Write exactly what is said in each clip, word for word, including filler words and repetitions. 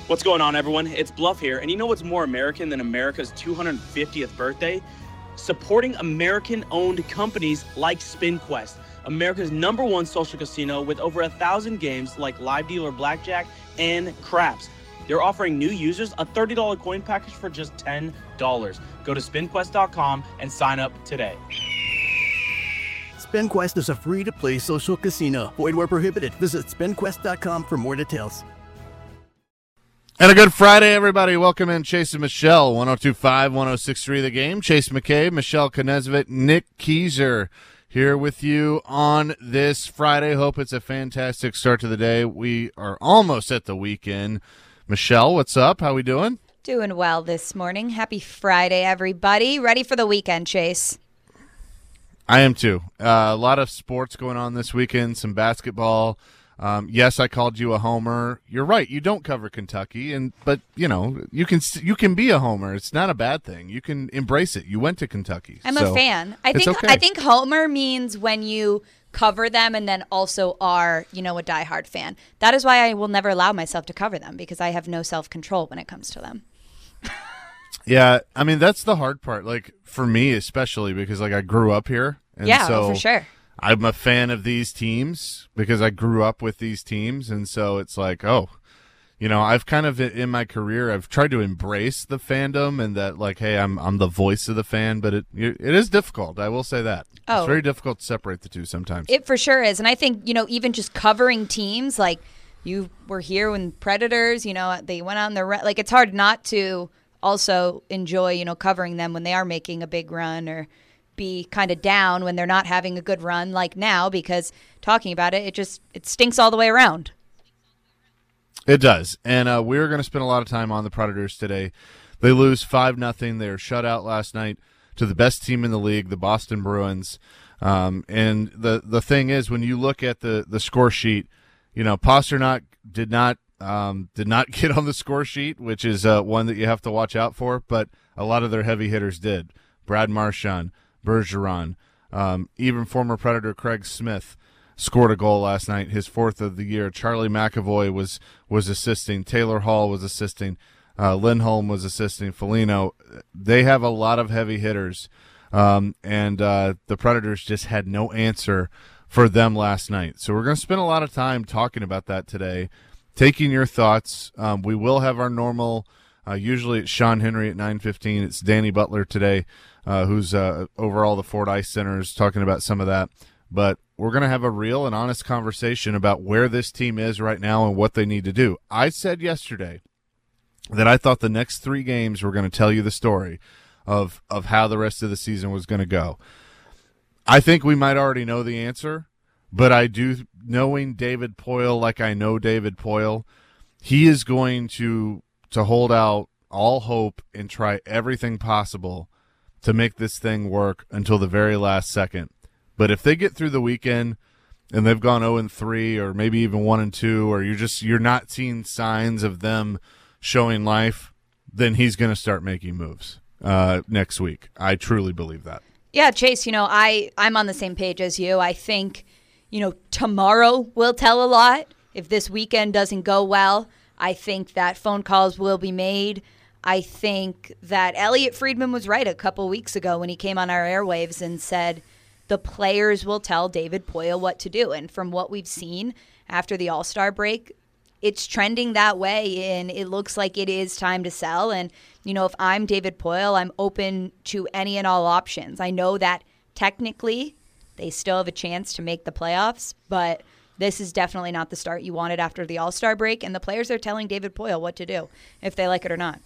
What's going on, everyone? It's Bluff here, and you know what's more American than America's two hundred fiftieth birthday? Supporting American-owned companies like SpinQuest, America's number one social casino with over a thousand games like Live Dealer Blackjack and Craps. They're offering new users a thirty dollars coin package for just ten dollars. Go to spin quest dot com and sign up today. SpinQuest is a free-to-play social casino. Void where prohibited. Visit spin quest dot com for more details. And a good Friday, everybody. Welcome in Chase and Michelle, one oh two point five, one oh six point three The Game. Chase McKay, Michelle Knezvit, Nick Keiser here with you on this Friday. Hope it's a fantastic start to the day. We are almost at the weekend. Michelle, what's up? How we doing? Doing well this morning. Happy Friday, everybody. Ready for the weekend, Chase? I am too. Uh, a lot of sports going on this weekend, some basketball. Um, yes, I called you a homer. You're right. You don't cover Kentucky, and but you know you can you can be a homer. It's not a bad thing. You can embrace it. You went to Kentucky. I'm so a fan. I think okay. I think homer means when you cover them and then also are you know a diehard fan. That is why I will never allow myself to cover them because I have no self control when it comes to them. Yeah, I mean that's the hard part. Like for me, especially because like I grew up here. And yeah, so oh, for sure. I'm a fan of these teams because I grew up with these teams, and so it's like, oh, you know, I've kind of in my career I've tried to embrace the fandom and that, like, hey, I'm I'm the voice of the fan, but it it is difficult. I will say that oh. It's very difficult to separate the two sometimes. It for sure is, and I think you know even just covering teams like you were here when Predators, you know, they went on the re- like it's hard not to also enjoy you know covering them when they are making a big run or be kind of down when they're not having a good run like now because talking about it, it just it stinks all the way around. It does. And uh, we're going to spend a lot of time on the Predators today. They lose five nothing. They were shut out last night to the best team in the league, the Boston Bruins. Um, and the, the thing is, when you look at the, the score sheet, you know, Pasternak did not um, did not get on the score sheet, which is uh, one that you have to watch out for, but a lot of their heavy hitters did. Brad Marchand, Bergeron, um, even former Predator Craig Smith scored a goal last night, his fourth of the year. Charlie McAvoy was was assisting. Taylor Hall was assisting. Uh, Lindholm was assisting. Foligno. They have a lot of heavy hitters, um, and uh, the Predators just had no answer for them last night. So we're going to spend a lot of time talking about that today, taking your thoughts. Um, we will have our normal, uh, usually it's Sean Henry at nine fifteen. It's Danny Butler today. Uh, who's uh, over all the Ford Ice Centers talking about some of that. But we're going to have a real and honest conversation about where this team is right now and what they need to do. I said yesterday that I thought the next three games were going to tell you the story of, of how the rest of the season was going to go. I think we might already know the answer, but I do, knowing David Poile like I know David Poile, he is going to to hold out all hope and try everything possible to make this thing work until the very last second. But if they get through the weekend and they've gone oh and three or maybe even one and two, or you're just you're not seeing signs of them showing life, then he's going to start making moves uh, next week. I truly believe that. Yeah, Chase, you know, I, I'm on the same page as you. I think, you know, tomorrow will tell a lot. If this weekend doesn't go well, I think that phone calls will be made. I think that Elliot Friedman was right a couple weeks ago when he came on our airwaves and said the players will tell David Poile what to do. And from what we've seen after the All-Star break, it's trending that way, and it looks like it is time to sell. And, you know, if I'm David Poile, I'm open to any and all options. I know that technically they still have a chance to make the playoffs, but this is definitely not the start you wanted after the All-Star break, and the players are telling David Poile what to do, if they like it or not.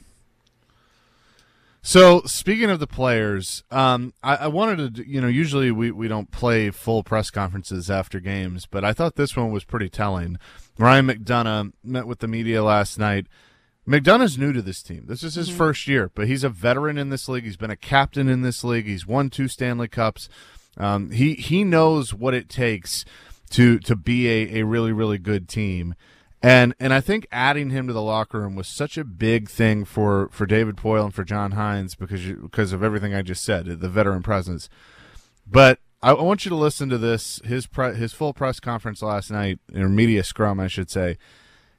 So speaking of the players, um, I, I wanted to, you know, usually we, we don't play full press conferences after games, but I thought this one was pretty telling. Ryan McDonough met with the media last night. McDonough's new to this team. This is his mm-hmm. first year, but he's a veteran in this league. He's been a captain in this league. He's won two Stanley Cups. Um, he he knows what it takes to to be a, a really, really good team. And and I think adding him to the locker room was such a big thing for, for David Poile and for John Hines because you, because of everything I just said, the veteran presence. But I, I want you to listen to this, his pre, his full press conference last night, or media scrum, I should say.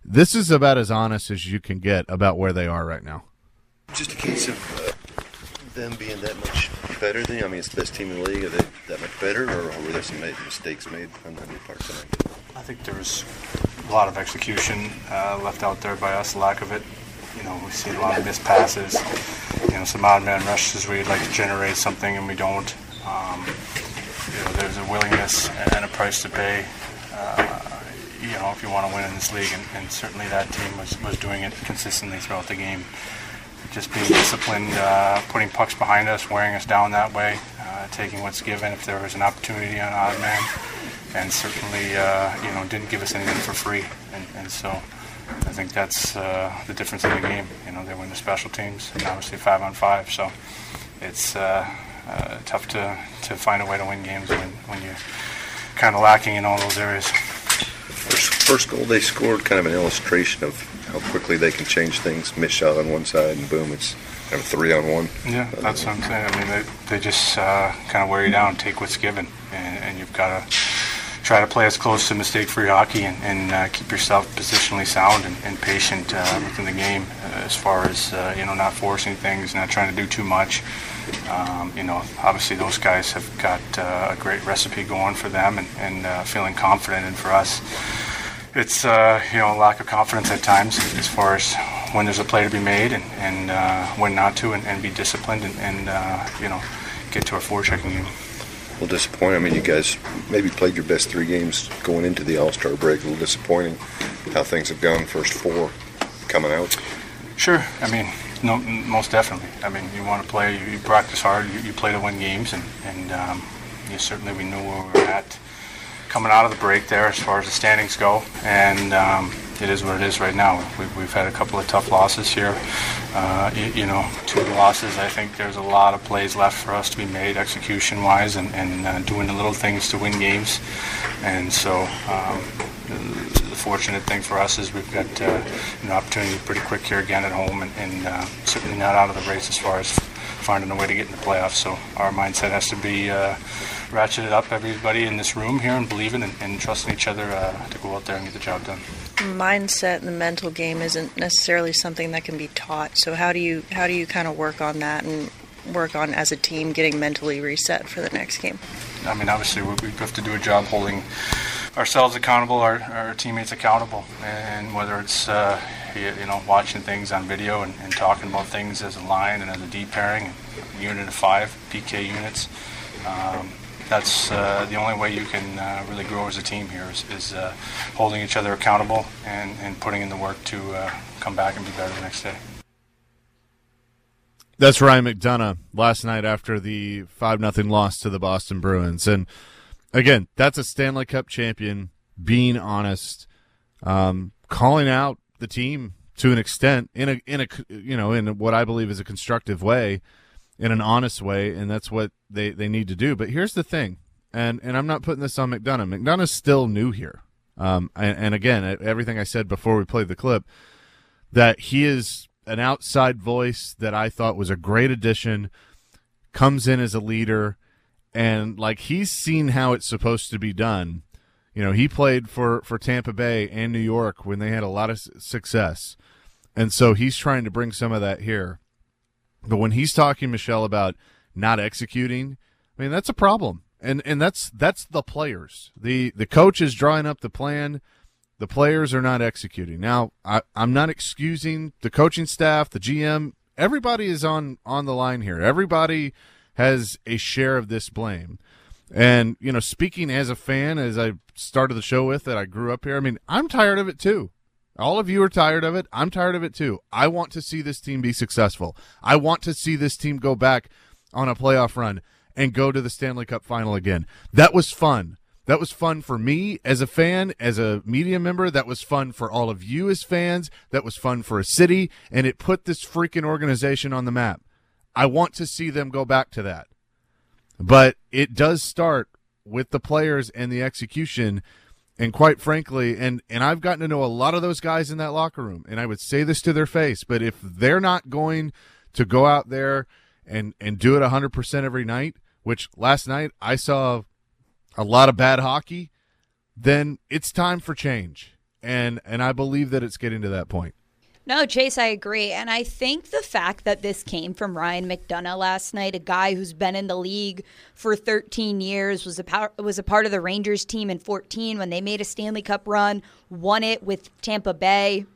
this is about as honest as you can get about where they are right now. Just a case of uh, them being that much better than you. I mean, it's the best team in the league. Are they that much better, or were there some made, mistakes made on that part tonight? I think there was a lot of execution uh, left out there by us, lack of it. You know, we see a lot of missed passes, you know, some odd man rushes where you'd like to generate something and we don't. Um, you know, there's a willingness and a price to pay, uh, you know, if you want to win in this league, and, and certainly that team was, was doing it consistently throughout the game. Just being disciplined, uh, putting pucks behind us, wearing us down that way, uh, taking what's given if there was an opportunity on odd man, and certainly, uh, you know, didn't give us anything for free. And, and so I think that's uh, the difference in the game. You know, they win the special teams, and obviously five on five. So it's uh, uh, tough to, to find a way to win games when, when you're kind of lacking in all those areas. First, first goal they scored, kind of an illustration of how quickly they can change things. Miss shot on one side, and boom, it's kind of three on one. Yeah, that's what I'm saying. I mean, they, they just uh, kind of wear you down, take what's given, and, and you've got to try to play as close to mistake-free hockey and, and uh, keep yourself positionally sound and, and patient uh, within the game, uh, as far as uh, you know, not forcing things, not trying to do too much. Um, you know, obviously those guys have got uh, a great recipe going for them, and, and uh, feeling confident. And for us, it's uh, you know, a lack of confidence at times as far as when there's a play to be made and, and uh, when not to, and, and be disciplined and, and uh, you know, get to our forechecking game. A little disappointing. I mean, you guys maybe played your best three games going into the All-Star break. A little disappointing how things have gone first four coming out. Sure. I mean, no, most definitely. I mean, you want to play, you, you practice hard, you, you play to win games, and, and um, you certainly we knew where we were at coming out of the break there as far as the standings go, and um, it is what it is right now. We've, we've had a couple of tough losses here. Uh, you, you know, two losses. I think there's a lot of plays left for us to be made execution-wise, and, and uh, doing the little things to win games. And so um, the, the fortunate thing for us is we've got uh, an opportunity pretty quick here again at home, and, and uh, certainly not out of the race as far as finding a way to get in the playoffs. So our mindset has to be uh, ratcheted up, everybody in this room here, and believing and, and trusting each other uh, to go out there and get the job done. Mindset and the mental game isn't necessarily something that can be taught. So how do you how do you kind of work on that and work on as a team getting mentally reset for the next game? I mean, obviously we, we have to do a job holding ourselves accountable, our, our teammates accountable, and whether it's uh, you, you know, watching things on video and, and talking about things as a line and as a D pairing, unit of five P K units. Um, That's uh, the only way you can uh, really grow as a team here is, is uh, holding each other accountable and, and putting in the work to uh, come back and be better the next day. That's Ryan McDonough last night after the five nothing loss to the Boston Bruins. And, again, that's a Stanley Cup champion being honest, um, calling out the team to an extent in a, in a you know, in what I believe is a constructive way, in an honest way, and that's what they, they need to do. But here's the thing, and, and I'm not putting this on McDonough. McDonough's still new here. Um, and, and, again, everything I said before we played the clip, that he is an outside voice that I thought was a great addition, comes in as a leader, and, like, he's seen how it's supposed to be done. You know, he played for, for Tampa Bay and New York when they had a lot of success, and so he's trying to bring some of that here. But when he's talking, Michelle, about not executing, I mean, that's a problem. And and that's that's the players. The the coach is drawing up the plan. The players are not executing. Now, I, I'm not excusing the coaching staff, the G M. Everybody is on, on the line here. Everybody has a share of this blame. And, you know, speaking as a fan, as I started the show with, that I grew up here, I mean, I'm tired of it too. All of you are tired of it. I'm tired of it too. I want to see this team be successful. I want to see this team go back on a playoff run and go to the Stanley Cup final again. That was fun. That was fun for me as a fan, as a media member. That was fun for all of you as fans. That was fun for a city, and it put this freaking organization on the map. I want to see them go back to that. But it does start with the players and the execution. And quite frankly, and, and I've gotten to know a lot of those guys in that locker room, and I would say this to their face, but if they're not going to go out there and, and do it one hundred percent every night, which last night I saw a lot of bad hockey, then it's time for change. and and I believe that it's getting to that point. No, Chase, I agree. And I think the fact that this came from Ryan McDonough last night, a guy who's been in the league for thirteen years, was a, power, was a part of the Rangers team in fourteen when they made a Stanley Cup run, won it with Tampa Bay.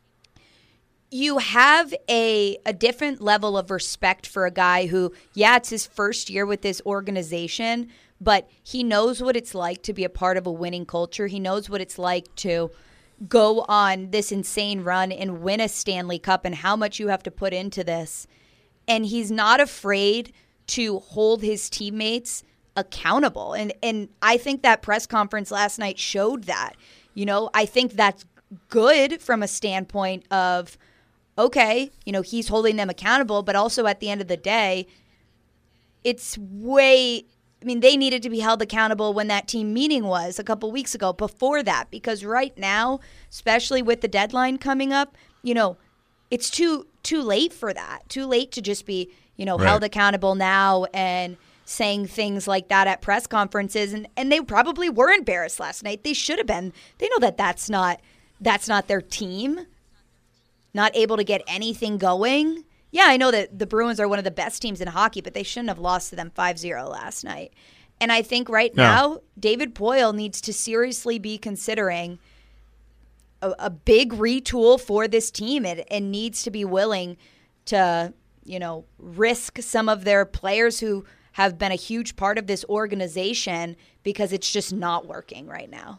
You have a, a different level of respect for a guy who, yeah, it's his first year with this organization, but he knows what it's like to be a part of a winning culture. He knows what it's like to go on this insane run and win a Stanley Cup and how much you have to put into this. And he's not afraid to hold his teammates accountable. And and I think that press conference last night showed that. You know, I think that's good from a standpoint of, okay, you know, he's holding them accountable, but also at the end of the day, it's way I mean, they needed to be held accountable when that team meeting was a couple weeks ago before that, because right now, especially with the deadline coming up, you know, it's too too late for that. Too late to just be, you know, right. held accountable now and saying things like that at press conferences. And, and they probably were embarrassed last night. They should have been. They know that that's not, that's not their team, not able to get anything going. Yeah, I know that the Bruins are one of the best teams in hockey, but they shouldn't have lost to them five zero last night. And I think right no. now, David Poile needs to seriously be considering a, a big retool for this team and, and needs to be willing to, you know, risk some of their players who have been a huge part of this organization because it's just not working right now.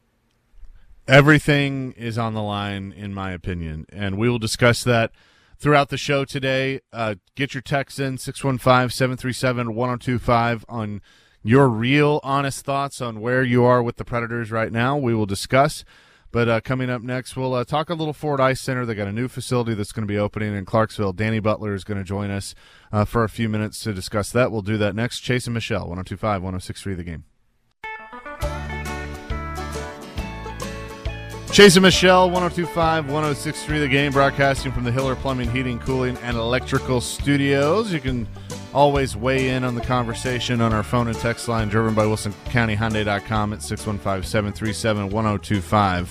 Everything is on the line, in my opinion, and we will discuss that throughout the show today. Uh, get your texts in, six one five, seven three seven, one oh two five, on your real, honest thoughts on where you are with the Predators right now. We will discuss. But uh, coming up next, we'll uh, talk a little Ford Ice Center. They got a new facility that's going to be opening in Clarksville. Danny Butler is going to join us uh, for a few minutes to discuss that. We'll do that next. Chase and Michelle, one oh two five, one oh six three The Game. Chase and Michelle, one oh two five, one oh six three The Game, broadcasting from the Hiller Plumbing, Heating, Cooling, and Electrical Studios. You can always weigh in on the conversation on our phone and text line, driven by Wilson County Hyundai dot com at six one five, seven three seven, one oh two five.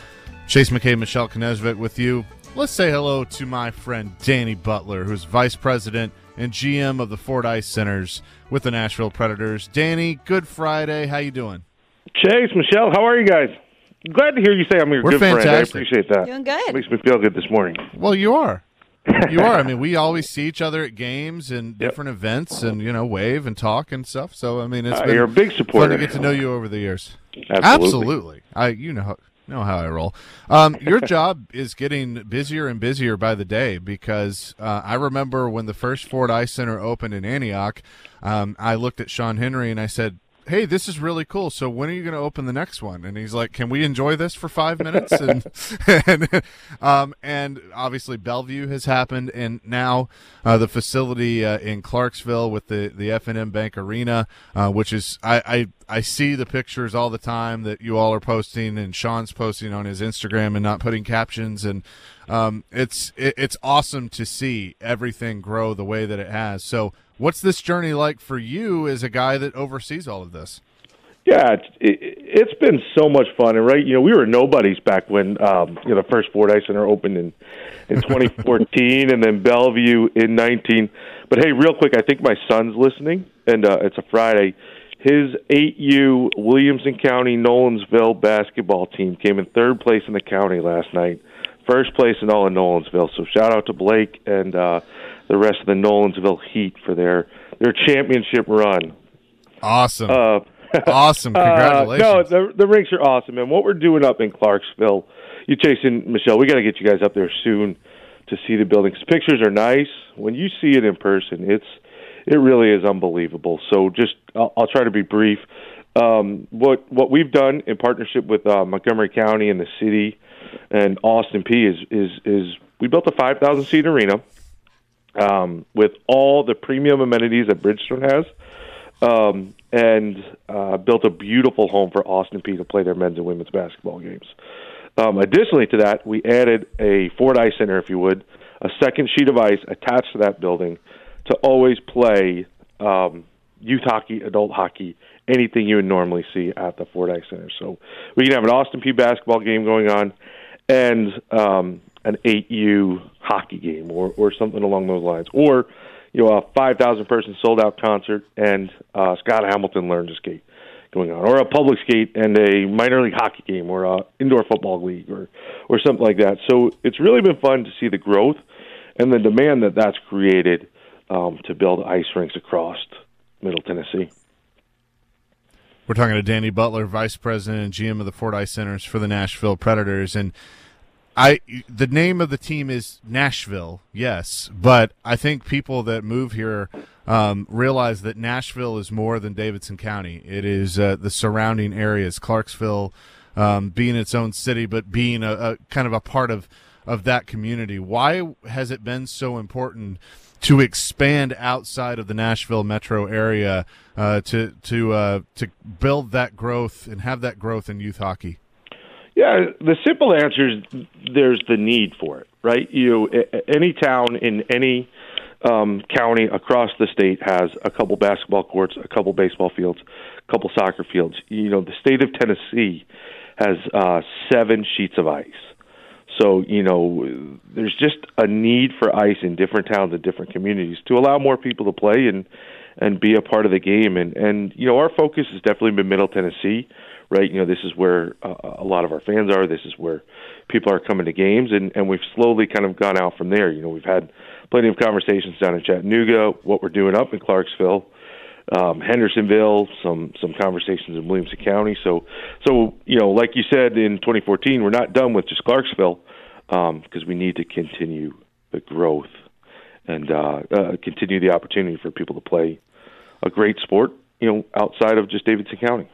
Chase McKay, Michelle Knežević with you. Let's say hello to my friend Danny Butler, who's Vice President and G M of the Ford Ice Centers with the Nashville Predators. Danny, good Friday. How you doing? Chase, Michelle, how are you guys? Glad to hear you say I'm your We're good fantastic. friend. I appreciate that. Doing good. It makes me feel good this morning. Well, you are. You are. I mean, we always see each other at games and Yep. different events and, you know, wave and talk and stuff. So, I mean, it's Uh, been you're a big supporter. fun to get to know you over the years. Absolutely. Absolutely. I, you know, how- know how I roll. Um, your job is getting busier and busier by the day because uh, I remember when the first Ford Ice Center opened in Antioch, um, I looked at Sean Henry and I said, hey, this is really cool. So when are you going to open the next one? And he's like, can we enjoy this for five minutes? And and, um, and obviously Bellevue has happened, and now uh, the facility uh, in Clarksville with the, the F and M Bank Arena, uh, which is I, I I see the pictures all the time that you all are posting, and Sean's posting on his Instagram and not putting captions, and um, it's it, it's awesome to see everything grow the way that it has. So what's this journey like for you as a guy that oversees all of this? Yeah, it's, it, it's been so much fun. And, right, you know, we were nobodies back when, um, you know, the first Ford Ice Center opened in, in twenty fourteen and then Bellevue in nineteen. But, hey, real quick, I think my son's listening, and uh, it's a Friday. His eight U Williamson County Nolensville basketball team came in third place in the county last night, first place in all of Nolensville. So shout out to Blake and uh, the rest of the Nolensville Heat for their, their championship run. Awesome. Uh, awesome. Congratulations. Uh, no, the, the rinks are awesome. And what we're doing up in Clarksville, you chasing Michelle, we got to get you guys up there soon to see the building. 'Cause pictures are nice. When you see it in person, it's it really is unbelievable. So just I'll, I'll try to be brief. Um, what what we've done in partnership with uh, Montgomery County and the city and Austin Peay is is is we built a five thousand seat arena um, with all the premium amenities that Bridgestone has. Um, and uh, built a beautiful home for Austin Peay to play their men's and women's basketball games. Um, additionally to that, we added a Ford Ice Center, if you would, a second sheet of ice attached to that building to always play um, youth hockey, adult hockey, anything you would normally see at the Fordyce Center. So we can have an Austin Peay basketball game going on and um, an eight U hockey game or, or something along those lines. Or, you know, a five thousand person sold-out concert and uh, Scott Hamilton Learn to Skate going on. Or a public skate and a minor league hockey game or a indoor football league or, or something like that. So it's really been fun to see the growth and the demand that that's created um, to build ice rinks across Middle Tennessee. We're talking to Danny Butler, Vice President and G M of the Fordyce Centers for the Nashville Predators. And I, the name of the team is Nashville, yes, but I think people that move here um, realize that Nashville is more than Davidson County. It is uh, the surrounding areas, Clarksville um, being its own city, but being a, a kind of a part of, of that community. Why has it been so important to expand outside of the Nashville metro area uh, to to uh, to build that growth and have that growth in youth hockey? Yeah, the simple answer is there's the need for it, right? You, any town in any um, county across the state has a couple basketball courts, a couple baseball fields, a couple soccer fields. You know, the state of Tennessee has uh, seven sheets of ice. So, you know, there's just a need for ice in different towns and different communities to allow more people to play and, and be a part of the game. And, and, you know, our focus has definitely been Middle Tennessee, right? You know, this is where uh, a lot of our fans are. This is where people are coming to games, and, and we've slowly kind of gone out from there. You know, we've had plenty of conversations down in Chattanooga, what we're doing up in Clarksville, um, Hendersonville, some some conversations in Williamson County. So, so you know, like you said, in twenty fourteen, we're not done with just Clarksville because um, we need to continue the growth and uh, uh, continue the opportunity for people to play a great sport, you know, outside of just Davidson County.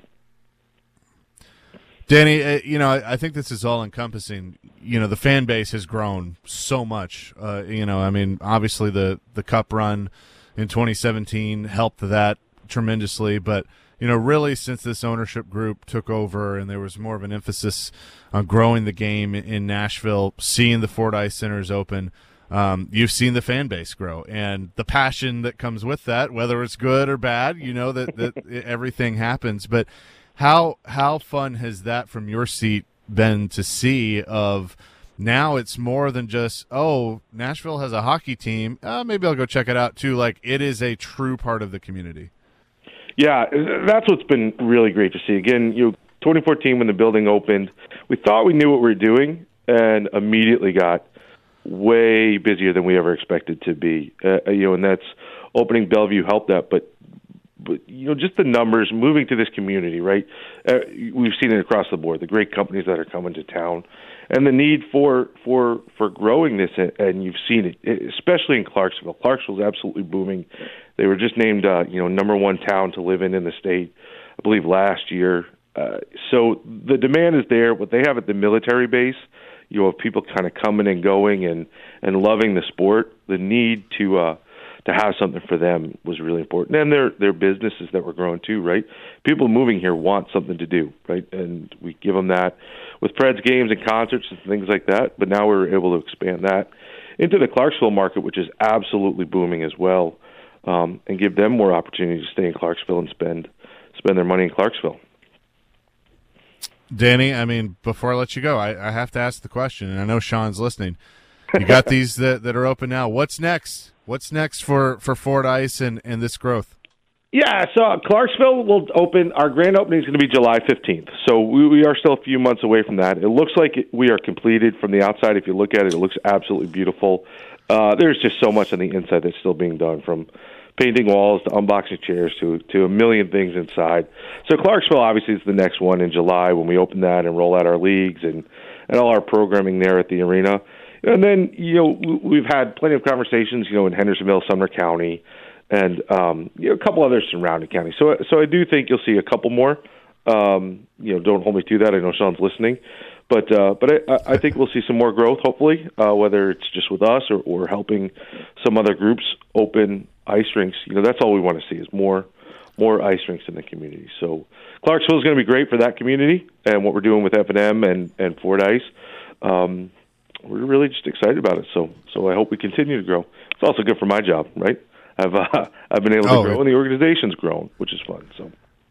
Danny, uh, you know, I, I think this is all encompassing. You know, the fan base has grown so much. Uh, you know, I mean, obviously the, the Cup run in twenty seventeen helped that tremendously, but, you know, really since this ownership group took over and there was more of an emphasis on growing the game in, in Nashville, seeing the Fordyce Centers open, um, you've seen the fan base grow and the passion that comes with that, whether it's good or bad, you know, that, that everything happens. But How how fun has that from your seat been to see of now it's more than just, oh, Nashville has a hockey team, uh, maybe I'll go check it out too. Like it is a true part of the community. Yeah, that's what's been really great to see. Again, you know, twenty fourteen when the building opened, we thought we knew what we were doing and immediately got way busier than we ever expected to be. Uh, you know, and that's opening Bellevue helped that, but But, you know, just the numbers moving to this community, right? Uh, we've seen it across the board, the great companies that are coming to town and the need for for, for growing this, and you've seen it, especially in Clarksville. Clarksville is absolutely booming. They were just named, uh, you know, number one town to live in in the state, I believe, last year. Uh, so the demand is there. What they have at the military base, you know, of people kind of coming and going and, and loving the sport, the need to uh, – to have something for them was really important. And their their businesses that were growing too, right? People moving here want something to do, right? And we give them that with Preds games and concerts and things like that. But now we're able to expand that into the Clarksville market, which is absolutely booming as well, um, and give them more opportunity to stay in Clarksville and spend spend their money in Clarksville. Danny, I mean, before I let you go, I, I have to ask the question, and I know Sean's listening. You got these that, that are open now. What's next? What's next for, for Fordyce and, and this growth? Yeah, so Clarksville will open. Our grand opening is going to be July fifteenth. So we, we are still a few months away from that. It looks like we are completed from the outside. If you look at it, it looks absolutely beautiful. Uh, there's just so much on the inside that's still being done, from painting walls to unboxing chairs to, to a million things inside. So Clarksville obviously is the next one in July when we open that and roll out our leagues and, and all our programming there at the arena. And then, you know, we've had plenty of conversations, you know, in Hendersonville, Sumner County, and, um, you know, a couple other surrounding counties. So so I do think you'll see a couple more. Um, you know, don't hold me to that. I know Sean's listening. But uh, but I, I think we'll see some more growth, hopefully, uh, whether it's just with us or, or helping some other groups open ice rinks. You know, that's all we want to see is more more ice rinks in the community. So Clarksville is going to be great for that community and what we're doing with F and M and, and Fordyce. Um We're really just excited about it, so so I hope we continue to grow. It's also good for my job, right? I've uh, I've been able to Oh, grow, it- and the organization's grown, which is fun. So.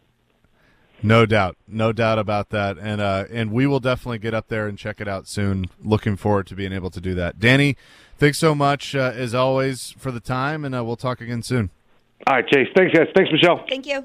No doubt, no doubt about that, and uh, and we will definitely get up there and check it out soon. Looking forward to being able to do that. Danny, thanks so much uh, as always for the time, and uh, we'll talk again soon. All right, Chase. Thanks, guys. Thanks, Michelle. Thank you.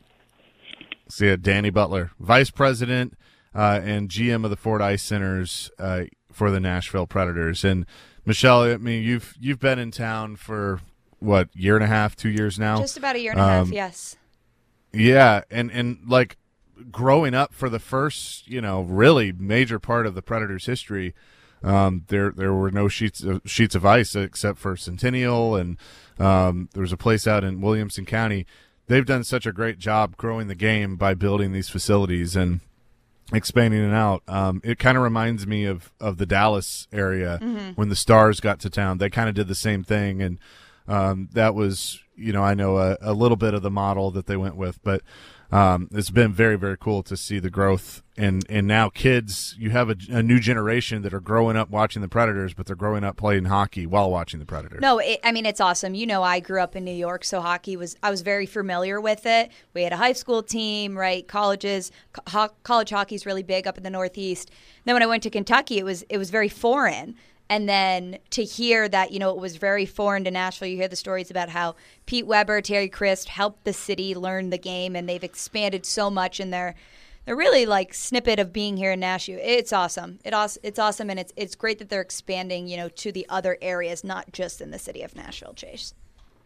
See ya, Danny Butler, Vice President uh, and G M of the Ford Ice Centers uh, for the Nashville Predators. And Michelle, I mean, you've you've been in town for what, year and a half, two years now? Just about a year and a half. Um, Yes. Yeah, and and like. Growing up for the first, you know, really major part of the Predators' history, um, there there were no sheets of, sheets of ice except for Centennial, and um, there was a place out in Williamson County. They've done such a great job growing the game by building these facilities and expanding it out. Um, it kind of reminds me of, of the Dallas area Mm-hmm. when the Stars got to town. They kind of did the same thing, and um, that was, you know, I know a, a little bit of the model that they went with, but Um, it's been very, very cool to see the growth, and, and now kids, you have a, a new generation that are growing up watching the Predators, but they're growing up playing hockey while watching the Predators. No, it, I mean, it's awesome. You know, I grew up in New York, so hockey was, I was very familiar with it. We had a high school team, right? Colleges, co- college hockey is really big up in the Northeast. Then when I went to Kentucky, it was, it was very foreign. And then to hear that, you know, it was very foreign to Nashville, you hear the stories about how Pete Weber, Terry Christ helped the city learn the game, and they've expanded so much in their, they're really like snippet of being here in Nashville. It's awesome. It also, it's awesome, and it's it's great that they're expanding, you know, to the other areas, not just in the city of Nashville, Chase.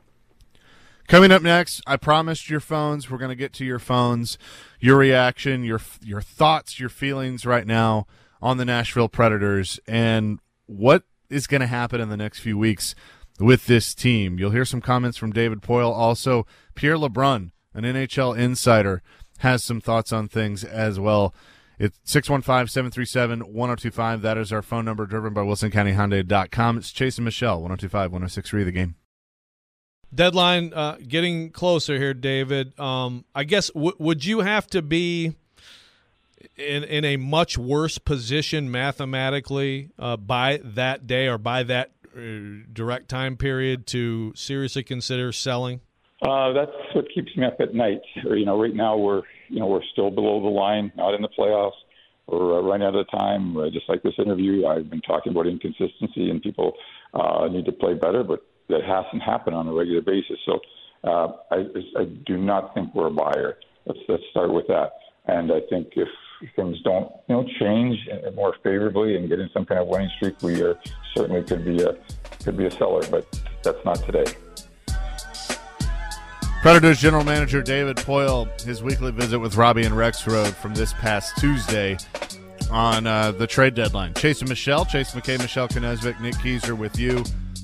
Coming up next, I promised your phones. We're going to get to your phones, your reaction, your your thoughts, your feelings right now on the Nashville Predators, and what is going to happen in the next few weeks with this team. You'll hear some comments from David Poile. Also, Pierre LeBrun, an N H L insider, has some thoughts on things as well. It's six one five, seven three seven, one oh two five. That is our phone number, driven by Wilson County Hyundai dot com. It's Chase and Michelle, one oh two five, one oh six three, The Game. Deadline uh, getting closer here, David. Um, I guess, w- would you have to be in in a much worse position mathematically uh, by that day or by that uh, direct time period to seriously consider selling? Uh, that's what keeps me up at night. Or, you know, right now we're you know we're still below the line, not in the playoffs. We're uh, running out of time. Uh, just like this interview, I've been talking about inconsistency, and people uh, need to play better, but that hasn't happened on a regular basis. So uh, I, I do not think we're a buyer. Let's let's start with that. And I think if things don't, you know, change more favorably and get in some kind of winning streak, we are certainly could be a could be a seller, but that's not today. Predators general manager David Poile, his weekly visit with Robbie and Rexroad from this past Tuesday on uh, the trade deadline. Chase and Michelle, Chase McKay, Michelle Knezevic, Nick Kieser with you.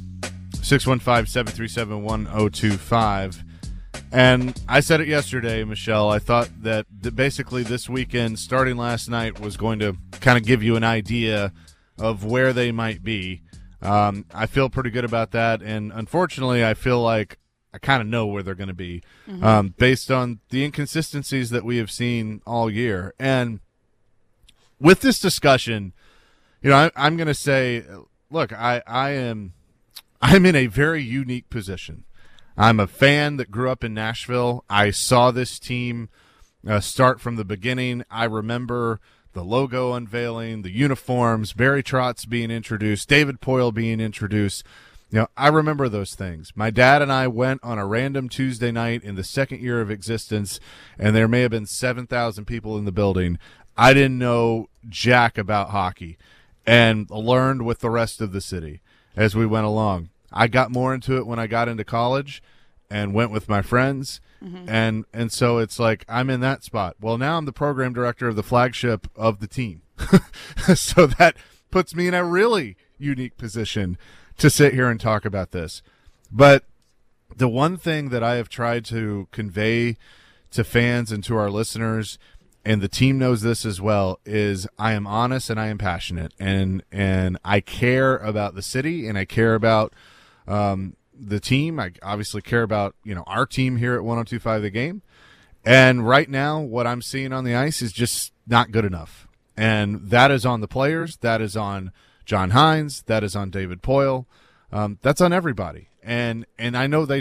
six one five, seven three seven, one oh two five. And I said it yesterday, Michelle. I thought that th- basically this weekend, starting last night, was going to kind of give you an idea of where they might be. Um, I feel pretty good about that. And unfortunately, I feel like I kind of know where they're going to be mm-hmm. um, based on the inconsistencies that we have seen all year. And with this discussion, you know, I, I'm going to say, look, I, I am I'm in a very unique position. I'm a fan that grew up in Nashville. I saw this team uh, start from the beginning. I remember the logo unveiling, the uniforms, Barry Trotz being introduced, David Poile being introduced. You know, I remember those things. My dad and I went on a random Tuesday night in the second year of existence, and there may have been seven thousand people in the building. I didn't know jack about hockey and learned with the rest of the city as we went along. I got more into it when I got into college and went with my friends. Mm-hmm. And and so it's like I'm in that spot. Well, now I'm the program director of the flagship of the team. So that puts me in a really unique position to sit here and talk about this. But the one thing that I have tried to convey to fans and to our listeners, and the team knows this as well, is I am honest and I am passionate. And, and I care about the city, and I care about um, the team. I obviously care about, you know, our team here at one oh two five The Game. And right now, what I'm seeing on the ice is just not good enough. And that is on the players. That is on John Hynes. That is on David Poile. Um, that's on everybody. And and I know they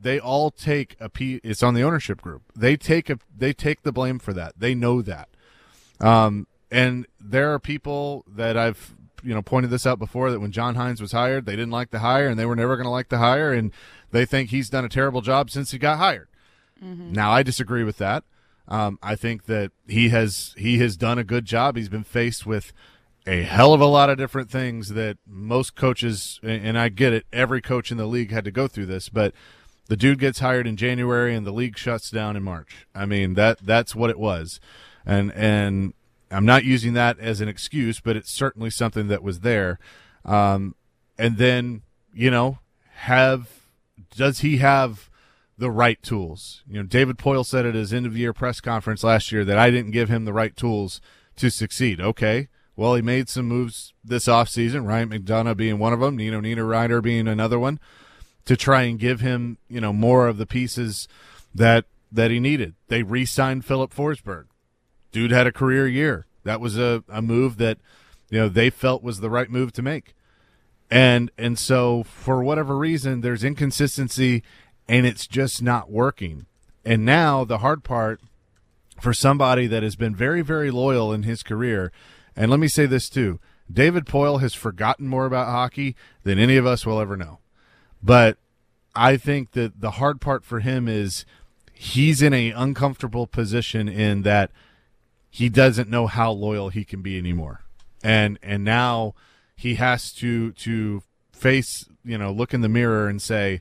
they all take a piece. It's on the ownership group. They take a they take the blame for that. They know that. Um, and there are people that I've you know pointed this out before, that when John Hines was hired, they didn't like the hire, and they were never going to like the hire, and they think he's done a terrible job since he got hired. Mm-hmm. Now, I disagree with that. Um, I think that he has he has done a good job. He's been faced with a hell of a lot of different things that most coaches, and I get it, every coach in the league had to go through this, but the dude gets hired in January and the league shuts down in March. I mean, that that's what it was. And and I'm not using that as an excuse, but it's certainly something that was there. Um, and then, you know, have does he have the right tools? You know, David Poile said at his end-of-year press conference last year that I didn't give him the right tools to succeed. Okay. Well, he made some moves this offseason, Ryan McDonough being one of them, Nino Niederreiter being another one, to try and give him, you know, more of the pieces that that he needed. They re-signed Philip Forsberg. Dude had a career year. That was a, a move that, you know, they felt was the right move to make. And and so for whatever reason, there's inconsistency, and it's just not working. And now the hard part for somebody that has been very, very loyal in his career. And let me say this too, David Poile has forgotten more about hockey than any of us will ever know. But I think that the hard part for him is he's in an uncomfortable position in that he doesn't know how loyal he can be anymore. And and now he has to to face, you know, look in the mirror and say,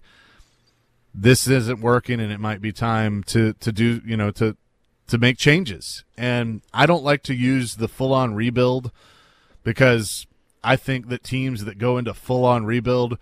this isn't working and it might be time to, to do, you know, to to make changes. And I don't like to use the full-on rebuild, because I think that teams that go into full-on rebuild,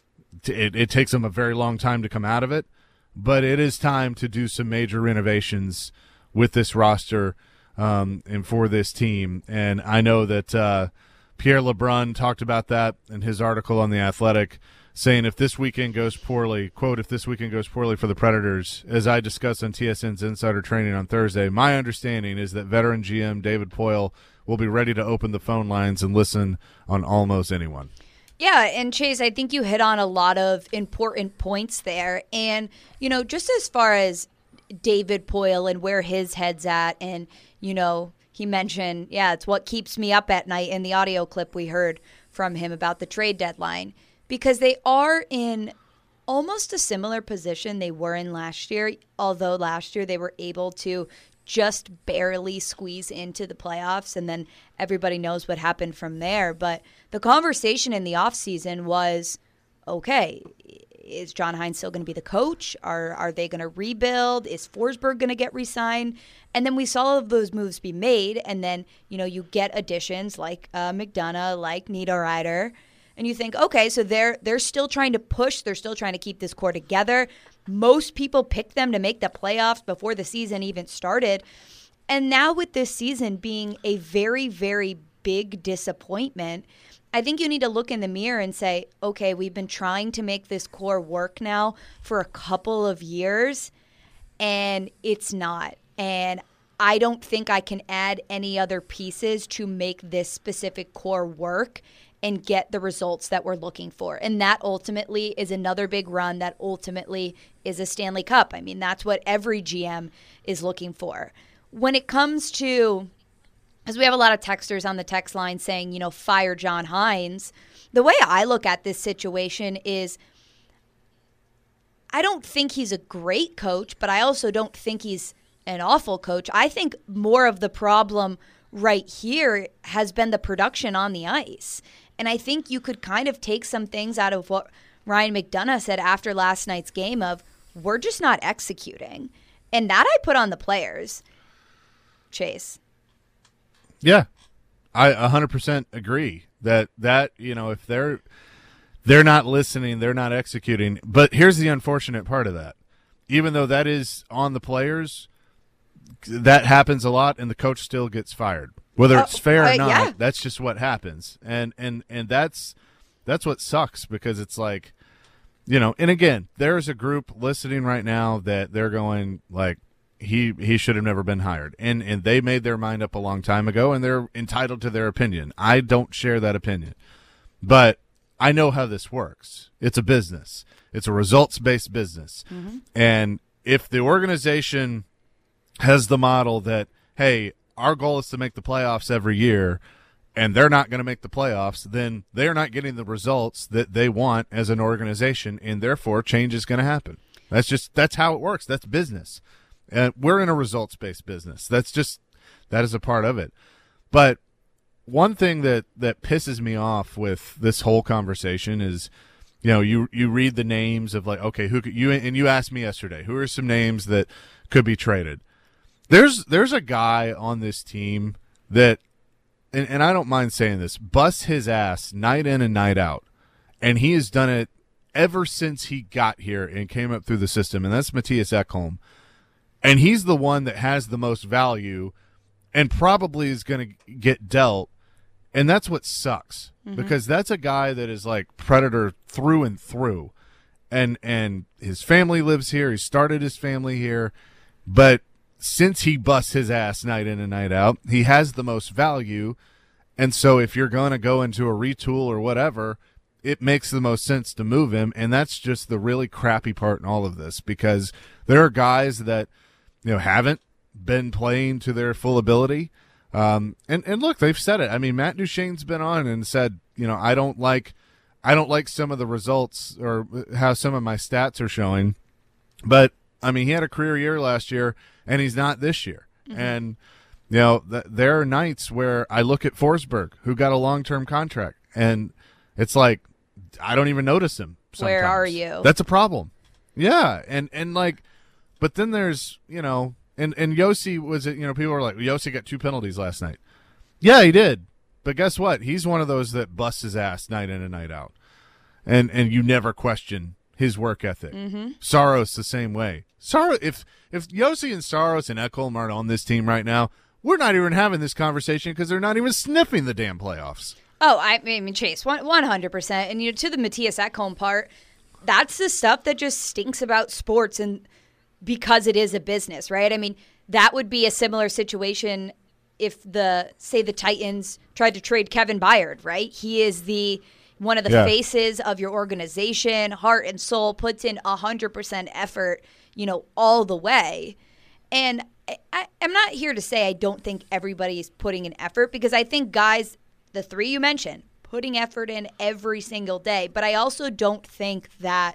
it, it takes them a very long time to come out of it. But it is time to do some major renovations with this roster um, and for this team. And I know that uh, Pierre LeBrun talked about that in his article on The Athletic, saying if this weekend goes poorly, quote, if this weekend goes poorly for the Predators, as I discussed on T S N's Insider Training on Thursday, my understanding is that veteran G M David Poile will be ready to open the phone lines and listen on almost anyone. Yeah, and Chase, I think you hit on a lot of important points there. And, you know, just as far as David Poile and where his head's at, and, you know, he mentioned, yeah, it's what keeps me up at night in the audio clip we heard from him about the trade deadline. Because they are in almost a similar position they were in last year, although last year they were able to just barely squeeze into the playoffs, and then everybody knows what happened from there. But the conversation in the offseason was, okay, is John Hines still going to be the coach? Are are they going to rebuild? Is Forsberg going to get re-signed? And then we saw all of those moves be made, and then, you know, you get additions like uh, McDonough, like Niederreiter. And you think, okay, so they're they're still trying to push. They're still trying to keep this core together. Most people picked them to make the playoffs before the season even started. And now with this season being a very, very big disappointment, I think you need to look in the mirror and say, okay, we've been trying to make this core work now for a couple of years, and it's not. And I don't think I can add any other pieces to make this specific core work and get the results that we're looking for. And that ultimately is another big run. That ultimately is a Stanley Cup. I mean, that's what every G M is looking for. When it comes to, because we have a lot of texters on the text line saying, you know, fire John Hines. The way I look at this situation is I don't think he's a great coach, but I also don't think he's an awful coach. I think more of the problem right here has been the production on the ice. And I think you could kind of take some things out of what Ryan McDonough said after last night's game of, we're just not executing. And that I put on the players. Chase. Yeah, I one hundred percent agree that, that you know, if they're they're not listening, they're not executing. But here's the unfortunate part of that. Even though that is on the players, that happens a lot, and the coach still gets fired. Whether it's fair uh, or not, yeah. that's just what happens. And and and that's that's what sucks, because it's like, you know, and again, there's a group listening right now that they're going like, he he should have never been hired. And and they made their mind up a long time ago, and they're entitled to their opinion. I don't share that opinion. But I know how this works. It's a business. It's a results-based business. Mm-hmm. And if the organization has the model that, hey, our goal is to make the playoffs every year, and they're not going to make the playoffs, then they're not getting the results that they want as an organization, and therefore change is going to happen. That's just that's how it works. That's business. And we're in a results-based business. That's just that is a part of it. But one thing that, that pisses me off with this whole conversation is, you know, you you read the names of like, okay, who could you and you asked me yesterday, who are some names that could be traded? There's there's a guy on this team that, and, and I don't mind saying this, busts his ass night in and night out, and he has done it ever since he got here and came up through the system, and that's Matthias Ekholm. And he's the one that has the most value and probably is going to get dealt. And that's what sucks, mm-hmm. because that's a guy that is like Predator through and through. And and his family lives here. He started his family here. But since he busts his ass night in and night out, he has the most value. And so if you're going to go into a retool or whatever, it makes the most sense to move him. And that's just the really crappy part in all of this, because there are guys that, you know, haven't been playing to their full ability. Um, and, and look, they've said it. I mean, Matt Duchene's been on and said, you know, I don't like, I don't like some of the results or how some of my stats are showing, but I mean, he had a career year last year and he's not this year. Mm-hmm. And, you know, th- there are nights where I look at Forsberg, who got a long-term contract, and it's like, I don't even notice him sometimes. Where are you? That's a problem. Yeah. And, and like, but then there's, you know, And and Yossi was, you know, people were like, Yossi got two penalties last night. Yeah, he did. But guess what? He's one of those that busts his ass night in and night out. And and you never question his work ethic. Mm-hmm. Saros the same way. Saros, if if Yossi and Saros and Ekholm aren't on this team right now, we're not even having this conversation because they're not even sniffing the damn playoffs. Oh, I mean, Chase, one hundred percent. And you know, to the Matthias Ekholm part, that's the stuff that just stinks about sports, and because it is a business, right? I mean, that would be a similar situation if the, say the Titans tried to trade Kevin Byard, right? He is the one of the yeah. faces of your organization, heart and soul, puts in one hundred percent effort, you know, all the way. And I, I, I'm not here to say I don't think everybody is putting in effort, because I think guys, the three you mentioned, putting effort in every single day. But I also don't think that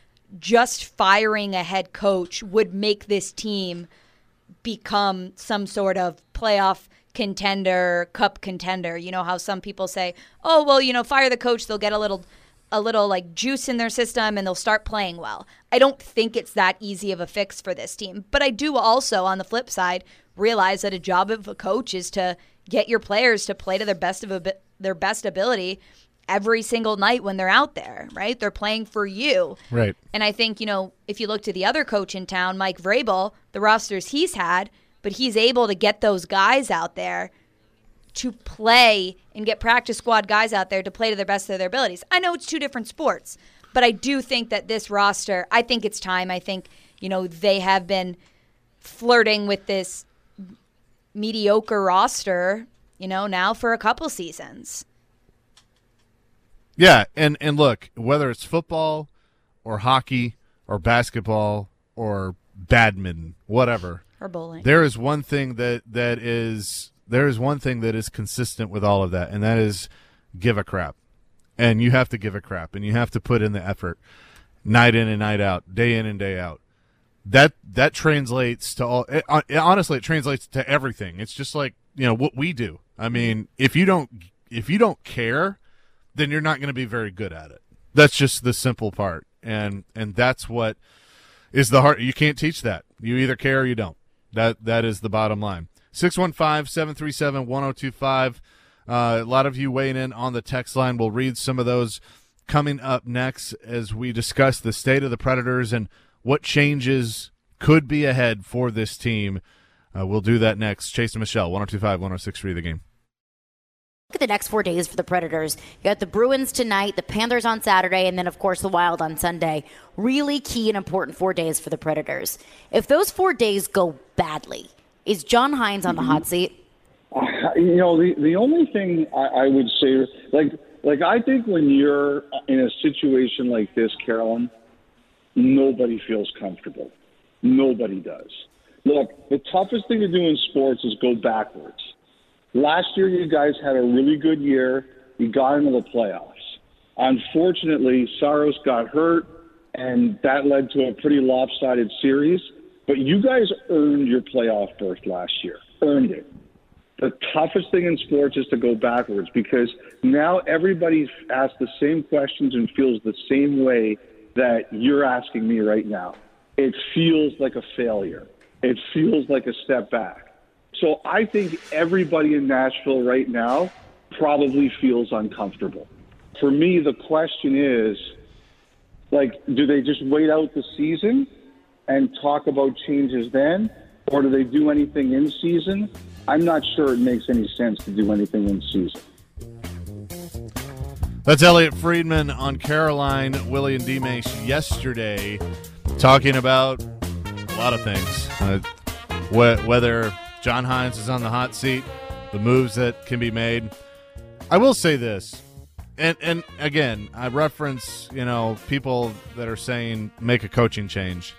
just firing a head coach would make this team become some sort of playoff contender, cup contender. You know how some people say, oh, well, you know, fire the coach, they'll get a little a little like juice in their system and they'll start playing well. I don't think it's that easy of a fix for this team. But I do also, on the flip side, realize that a job of a coach is to get your players to play to their best of a, their best ability every single night when they're out there, right? They're playing for you. Right. And I think, you know, if you look to the other coach in town, Mike Vrabel, the rosters he's had, but he's able to get those guys out there to play and get practice squad guys out there to play to the best of their abilities. I know it's two different sports, but I do think that this roster, I think it's time. I think, you know, they have been flirting with this mediocre roster, you know, now for a couple seasons. Yeah, and, and look, whether it's football or hockey or basketball or badminton, whatever, or bowling, there is one thing that, that is there is one thing that is consistent with all of that, and that is give a crap. And you have to give a crap, and you have to put in the effort night in and night out, day in and day out. That that translates to all it, it, honestly, it translates to everything. It's just like, you know, what we do. I mean, if you don't if you don't care, then you're not going to be very good at it. That's just the simple part. And and that's what is the hard. You can't teach that. You either care or you don't. That That is the bottom line. six one five, seven three seven, one oh two five. Uh, a lot of you weighing in on the text line. We'll read some of those coming up next as we discuss the state of the Predators and what changes could be ahead for this team. Uh, we'll do that next. Chase and Michelle, one oh two five, one oh six three, The Game. Look at the next four days for the Predators. You got the Bruins tonight, the Panthers on Saturday, and then, of course, the Wild on Sunday. Really key and important four days for the Predators. If those four days go badly, is John Hynes on the hot seat? Uh, you know, the, the only thing I, I would say, like, Like, I think when you're in a situation like this, Carolyn, nobody feels comfortable. Nobody does. Look, the toughest thing to do in sports is go backwards. Last year, you guys had a really good year. You got into the playoffs. Unfortunately, Saros got hurt, and that led to a pretty lopsided series. But you guys earned your playoff berth last year. Earned it. The toughest thing in sports is to go backwards, because now everybody asks the same questions and feels the same way that you're asking me right now. It feels like a failure. It feels like a step back. So I think everybody in Nashville right now probably feels uncomfortable. For me, the question is, like, do they just wait out the season and talk about changes then? Or do they do anything in season? I'm not sure it makes any sense to do anything in season. That's Elliot Friedman on Caroline, Willie and D-Mace yesterday, talking about a lot of things. Uh, wh- whether John Hines is on the hot seat, the moves that can be made. I will say this, and and again, I reference, you know, people that are saying make a coaching change.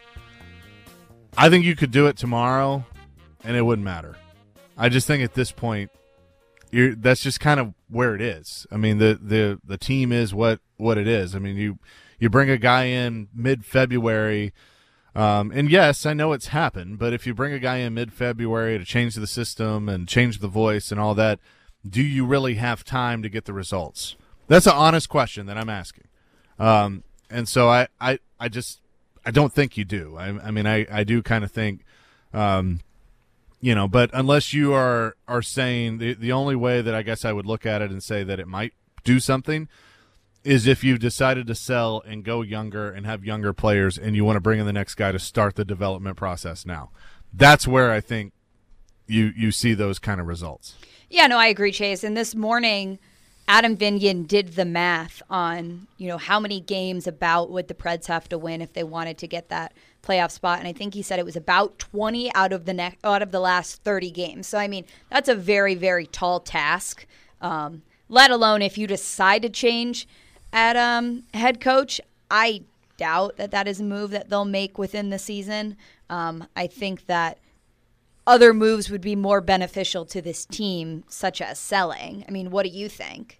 I think you could do it tomorrow, and it wouldn't matter. I just think at this point, you're, that's just kind of where it is. I mean, the, the, the team is what, what it is. I mean, you you bring a guy in mid-February, um, and yes, I know it's happened, but if you bring a guy in mid-February to change the system and change the voice and all that, do you really have time to get the results? That's an honest question that I'm asking. Um, and so I, I, I just I don't think you do. I, I mean, I, I do kind of think um, – You know, but unless you are are saying the the only way that I guess I would look at it and say that it might do something is if you've decided to sell and go younger and have younger players and you want to bring in the next guy to start the development process now. That's where I think you you see those kind of results. Yeah, no, I agree, Chase. And this morning, Adam Vingan did the math on, you know, how many games about would the Preds have to win if they wanted to get that playoff spot, and I think he said it was about twenty out of the ne- out of the last thirty games. So I mean, that's a very, very tall task. Um, let alone if you decide to change at um, head coach. I doubt that that is a move that they'll make within the season. Um, I think that other moves would be more beneficial to this team, such as selling. I mean, what do you think?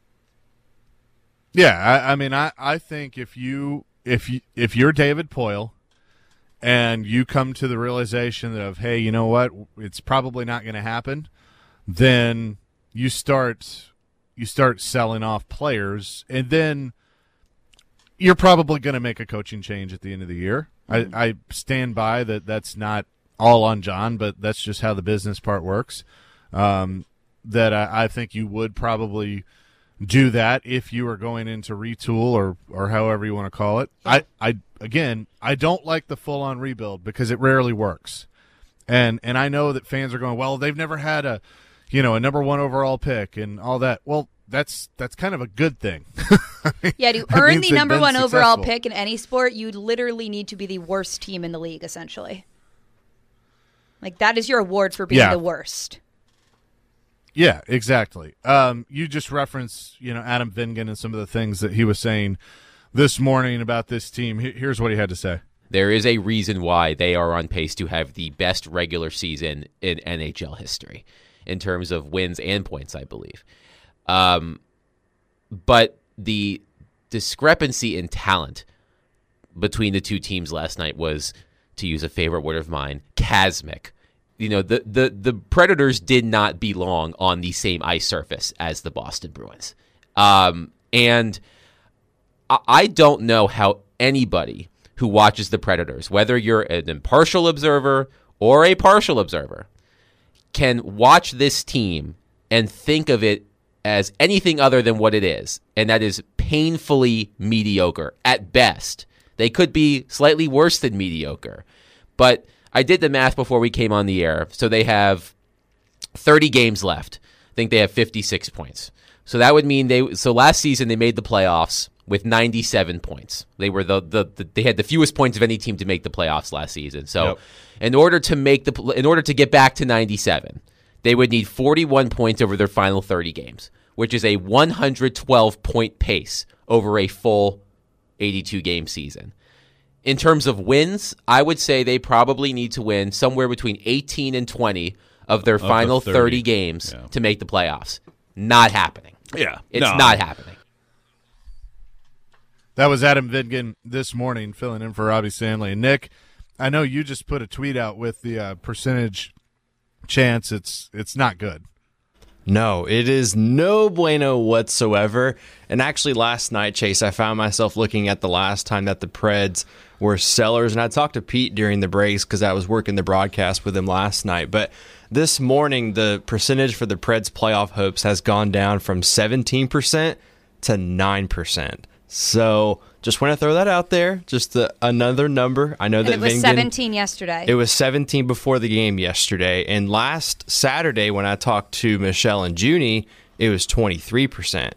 Yeah, I, I mean, I, I think if you if you if you're David Poile, and you come to the realization of, hey, you know what, it's probably not going to happen, then you start you start selling off players, and then you're probably going to make a coaching change at the end of the year. Mm-hmm. I, I stand by that. That's not all on John, but that's just how the business part works. Um, that I, I think you would probably do that if you were going into retool or or however you want to call it. I, I again, I don't like the full-on rebuild because it rarely works. And and I know that fans are going, well, they've never had a, you know, a number one overall pick and all that. Well, that's that's kind of a good thing. I mean, yeah, to earn the number one successful. overall pick in any sport, you literally need to be the worst team in the league, essentially. Like, that is your award for being yeah. the worst. Yeah, exactly. Um, you just referenced, you know, Adam Vingan and some of the things that he was saying this morning about this team. Here's what he had to say. There is a reason why they are on pace to have the best regular season in N H L history in terms of wins and points, I believe. Um, but the discrepancy in talent between the two teams last night was, to use a favorite word of mine, chasmic. You know, the, the, the Predators did not belong on the same ice surface as the Boston Bruins. Um, and I, I don't know how anybody who watches the Predators, whether you're an impartial observer or a partial observer, can watch this team and think of it as anything other than what it is, and that is painfully mediocre at best. They could be slightly worse than mediocre, but I did the math before we came on the air. So they have thirty games left. I think they have fifty-six points. So that would mean they. So last season they made the playoffs with ninety-seven points. They were the, the, the they had the fewest points of any team to make the playoffs last season. So yep. in order to make the in order to get back to ninety-seven, they would need forty-one points over their final thirty games, which is a one hundred twelve point pace over a full eighty-two game season. In terms of wins, I would say they probably need to win somewhere between eighteen and twenty of their Of the final thirty. thirty games Yeah. to make the playoffs. Not happening. Yeah. It's No. not happening. That was Adam Vidgen this morning filling in for Robbie Stanley. And Nick, I know you just put a tweet out with the uh, percentage chance. It's it's not good. No, it is no bueno whatsoever. And actually last night, Chase, I found myself looking at the last time that the Preds were sellers. And I talked to Pete during the breaks because I was working the broadcast with him last night. But this morning, the percentage for the Preds playoff hopes has gone down from seventeen percent to nine percent. So just want to throw that out there. Just the, another number. I know And that it was Vingen- seventeen yesterday. It was seventeen before the game yesterday. And last Saturday when I talked to Michelle and Junie, it was twenty-three percent.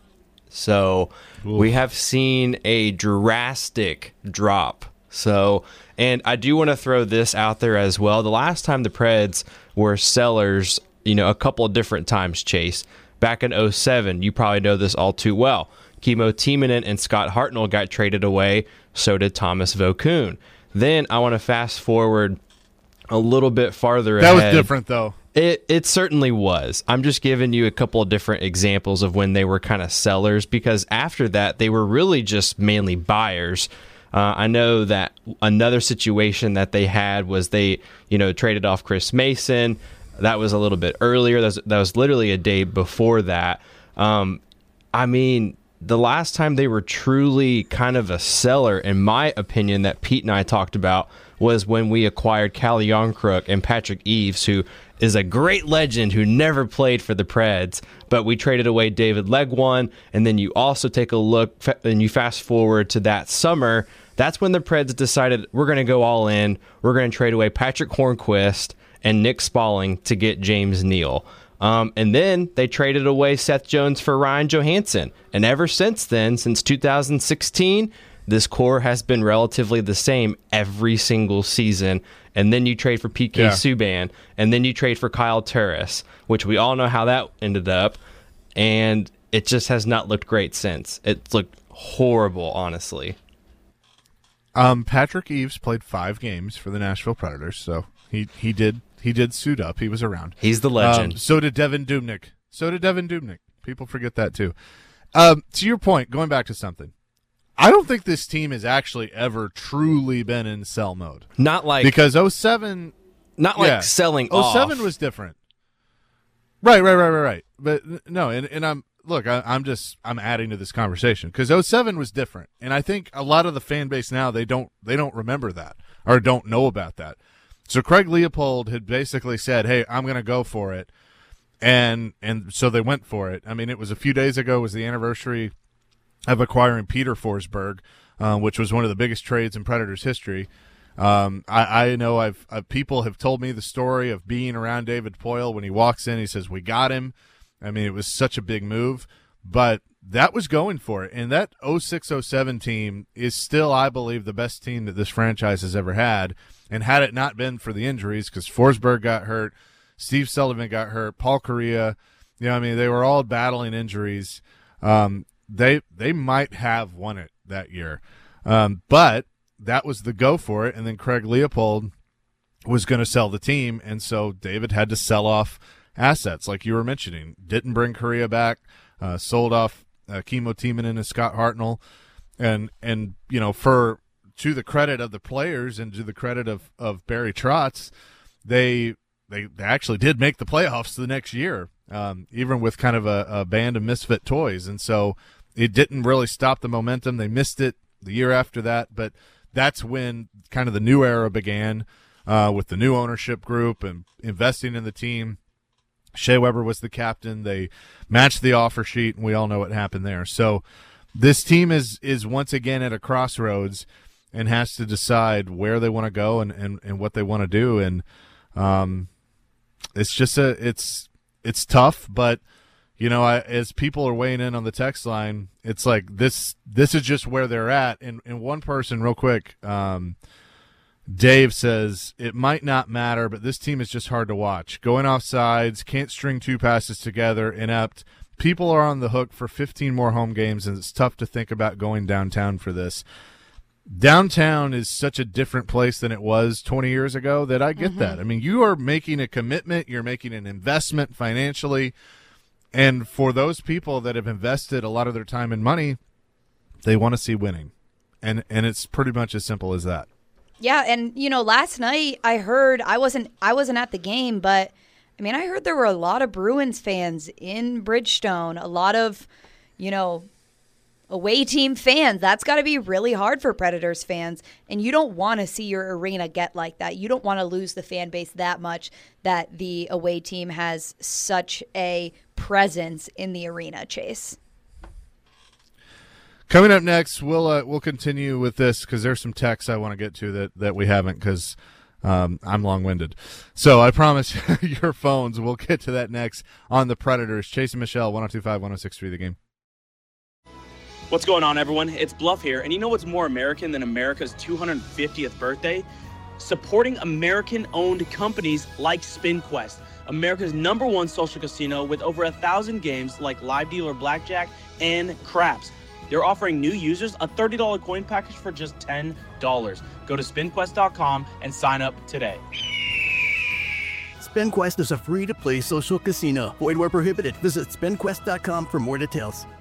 So Oof. we have seen a drastic drop. So, and I do want to throw this out there as well. The last time the Preds were sellers, you know, a couple of different times, Chase, back in oh seven, you probably know this all too well. Kimmo Timonen and Scott Hartnell got traded away. So did Thomas Vokoun. Then I want to fast forward a little bit farther That ahead. was different, though. It it certainly was. I'm just giving you a couple of different examples of when they were kind of sellers, because after that, they were really just mainly buyers. Uh, I know that another situation that they had was they, you know, traded off Chris Mason. That was a little bit earlier. That was, that was literally a day before that. Um, I mean, the last time they were truly kind of a seller, in my opinion, that Pete and I talked about was when we acquired Calle Jarnkrok and Patrick Eaves, who is a great legend who never played for the Preds, but we traded away David Legwand. And then you also take a look and you fast forward to that summer. That's when the Preds decided we're going to go all in. We're going to trade away Patrick Hornquist and Nick Spalling to get James Neal. Um, and then they traded away Seth Jones for Ryan Johansson. And ever since then, since two thousand sixteen, this core has been relatively the same every single season. And then you trade for P K Yeah. Subban. And then you trade for Kyle Turris, which we all know how that ended up. And it just has not looked great since. It's looked horrible, honestly. Um, Patrick Eaves played five games for the Nashville Predators, so he, he did he did suit up. He was around. He's the legend. Um, so did Devin Dubnyk. So did Devin Dubnyk. People forget that too. Um, to your point, going back to something, I don't think this team has actually ever truly been in sell mode. Not like because oh seven, not like yeah, selling oh seven off. was different. Right, right, right, right, right. But n- no, and and I'm look, I, I'm just I'm adding to this conversation because oh seven was different, and I think a lot of the fan base now they don't they don't remember that or don't know about that. So Craig Leopold had basically said, "Hey, I'm going to go for it," and and so they went for it. I mean, it was a few days ago was the anniversary of acquiring Peter Forsberg, uh, which was one of the biggest trades in Predators history. Um, I, I know I've, I've people have told me the story of being around David Poile when he walks in. He says, "We got him." I mean, it was such a big move, but that was going for it. And that oh six oh seven team is still, I believe, the best team that this franchise has ever had. And had it not been for the injuries, because Forsberg got hurt, Steve Sullivan got hurt, Paul Kariya, you know, I mean, they were all battling injuries. Um, they they might have won it that year, um, but that was the go for it. And then Craig Leopold was going to sell the team, and so David had to sell off assets, like you were mentioning. Didn't bring Kariya back, uh, sold off uh, Kimmo Timonen and Scott Hartnell, and and you know, for to the credit of the players and to the credit of of Barry Trotz, they they, they actually did make the playoffs the next year, um, even with kind of a, a band of misfit toys, and so it didn't really stop the momentum. They missed it the year after that, but that's when kind of the new era began uh, with the new ownership group and investing in the team. Shea Weber was the captain. They matched the offer sheet, and we all know what happened there. So this team is is once again at a crossroads and has to decide where they want to go and, and, and what they want to do. And um, it's just a it's it's tough, but you know, I, as people are weighing in on the text line, it's like this this is just where they're at. And, and one person, real quick, um, Dave says, it might not matter, but this team is just hard to watch. Going off sides, can't string two passes together, inept, people are on the hook for fifteen more home games, and it's tough to think about going downtown for this. Downtown is such a different place than it was twenty years ago that I get mm-hmm. that. I mean, you are making a commitment, you're making an investment financially, and for those people that have invested a lot of their time and money, they want to see winning. And and it's pretty much as simple as that. Yeah, and you know, last night I heard I wasn't I wasn't at the game, but I mean, I heard there were a lot of Bruins fans in Bridgestone, a lot of, you know, away team fans. That's got to be really hard for Predators fans, and you don't want to see your arena get like that. You don't want to lose the fan base that much that the away team has such a presence in the arena, Chase. Coming up next, we'll uh, we'll continue with this because there's some texts I want to get to that, that we haven't because um, I'm long-winded. So I promise your phones, we'll get to that next on the Predators. Chase and Michelle, one oh two point five, one oh six point three The Game. What's going on, everyone? It's Bluff here, and you know what's more American than America's two hundred fiftieth birthday? Supporting American-owned companies like SpinQuest, America's number one social casino with over a thousand games like Live Dealer Blackjack and Craps. They're offering new users a thirty dollars coin package for just ten dollars. Go to spin quest dot com and sign up today. SpinQuest is a free-to-play social casino. Void where prohibited. Visit spin quest dot com for more details.